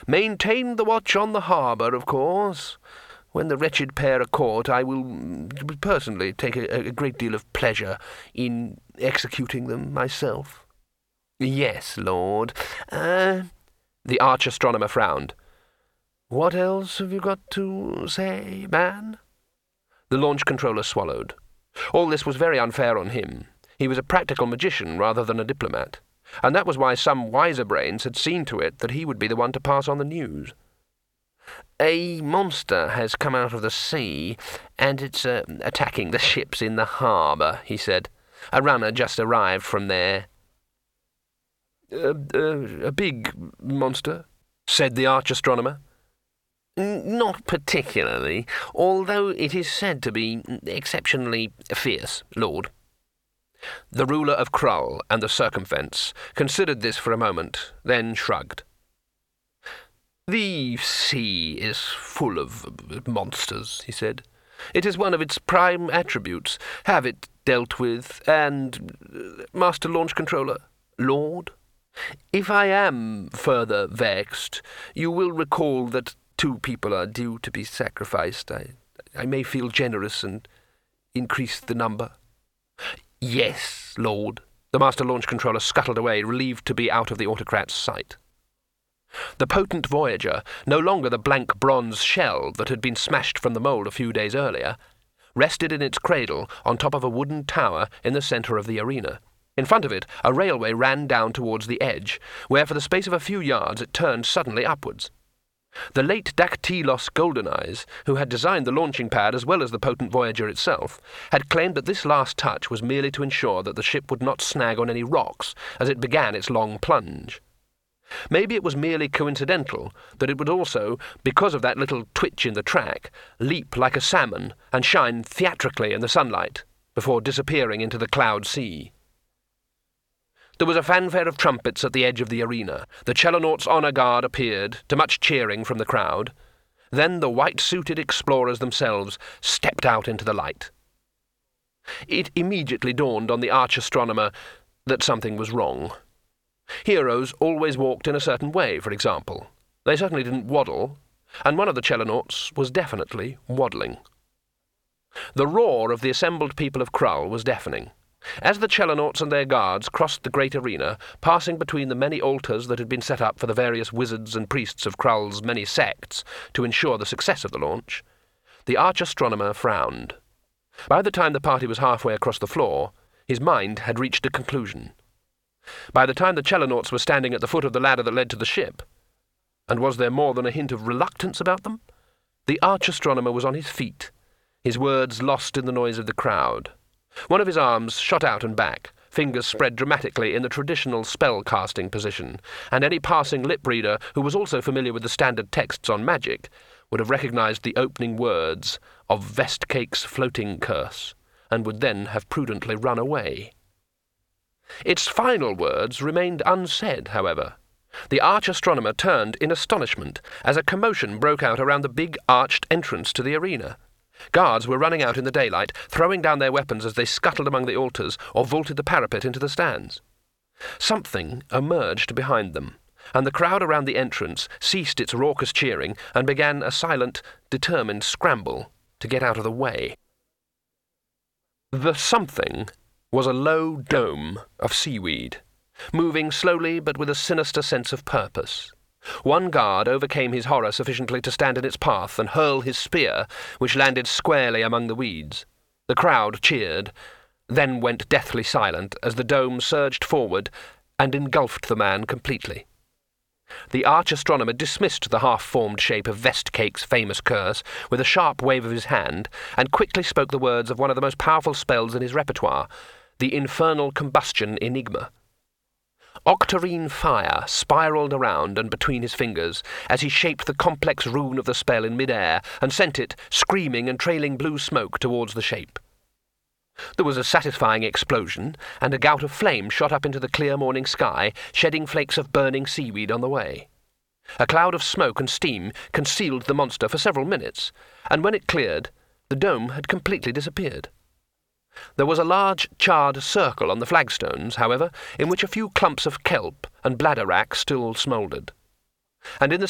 Maintain the watch on the harbour, of course. When the wretched pair are caught, I will personally take a great deal of pleasure in executing them myself." "Yes, Lord. The arch-astronomer frowned. "What else have you got to say, man?" The launch controller swallowed. All this was very unfair on him. He was a practical magician rather than a diplomat, and that was why some wiser brains had seen to it that he would be the one to pass on the news. "A monster has come out of the sea, and it's attacking the ships in the harbour," he said. "A runner just arrived from there." A big monster?" said the arch-astronomer. "Not particularly, although it is said to be exceptionally fierce, Lord." The ruler of Krull and the Circumvents considered this for a moment, then shrugged. "The sea is full of monsters," he said. "It is one of its prime attributes. Have it dealt with, and, Master Launch Controller, Lord, if I am further vexed, you will recall that 2 people are due to be sacrificed. I may feel generous and increase the number." "Yes, Lord." The Master Launch Controller scuttled away, relieved to be out of the autocrat's sight. The potent Voyager, no longer the blank bronze shell that had been smashed from the mold a few days earlier, rested in its cradle on top of a wooden tower in the centre of the arena. In front of it, a railway ran down towards the edge, where for the space of a few yards it turned suddenly upwards. The late Dactylos Goldeneyes, who had designed the launching pad as well as the potent Voyager itself, had claimed that this last touch was merely to ensure that the ship would not snag on any rocks as it began its long plunge. Maybe it was merely coincidental that it would also, because of that little twitch in the track, leap like a salmon and shine theatrically in the sunlight before disappearing into the cloud sea. There was a fanfare of trumpets at the edge of the arena. The Chelonauts' honour guard appeared, to much cheering from the crowd. Then the white-suited explorers themselves stepped out into the light. It immediately dawned on the arch-astronomer that something was wrong. Heroes always walked in a certain way, for example. They certainly didn't waddle, and one of the Chelonauts was definitely waddling. The roar of the assembled people of Krull was deafening. As the Chelonauts and their guards crossed the great arena, passing between the many altars that had been set up for the various wizards and priests of Krull's many sects to ensure the success of the launch, the arch-astronomer frowned. By the time the party was halfway across the floor, his mind had reached a conclusion. By the time the Chelonauts were standing at the foot of the ladder that led to the ship, and was there more than a hint of reluctance about them? The arch-astronomer was on his feet, his words lost in the noise of the crowd. One of his arms shot out and back, fingers spread dramatically in the traditional spell-casting position, and any passing lip-reader who was also familiar with the standard texts on magic would have recognized the opening words of Vestcake's floating curse, and would then have prudently run away. Its final words remained unsaid, however. The arch-astronomer turned in astonishment as a commotion broke out around the big arched entrance to the arena. Guards were running out in the daylight, throwing down their weapons as they scuttled among the altars or vaulted the parapet into the stands. Something emerged behind them, and the crowd around the entrance ceased its raucous cheering and began a silent, determined scramble to get out of the way. The something was a low dome of seaweed, moving slowly but with a sinister sense of purpose. One guard overcame his horror sufficiently to stand in its path and hurl his spear, which landed squarely among the weeds. The crowd cheered, then went deathly silent as the dome surged forward and engulfed the man completely. The arch-astronomer dismissed the half-formed shape of Vestcake's famous curse with a sharp wave of his hand, and quickly spoke the words of one of the most powerful spells in his repertoire, the Infernal Combustion Enigma. Octarine fire spiraled around and between his fingers as he shaped the complex rune of the spell in mid-air and sent it, screaming and trailing blue smoke, towards the shape. There was a satisfying explosion, and a gout of flame shot up into the clear morning sky, shedding flakes of burning seaweed on the way. A cloud of smoke and steam concealed the monster for several minutes, and when it cleared, the dome had completely disappeared. There was a large charred circle on the flagstones, however, in which a few clumps of kelp and bladder wrack still smouldered. And in the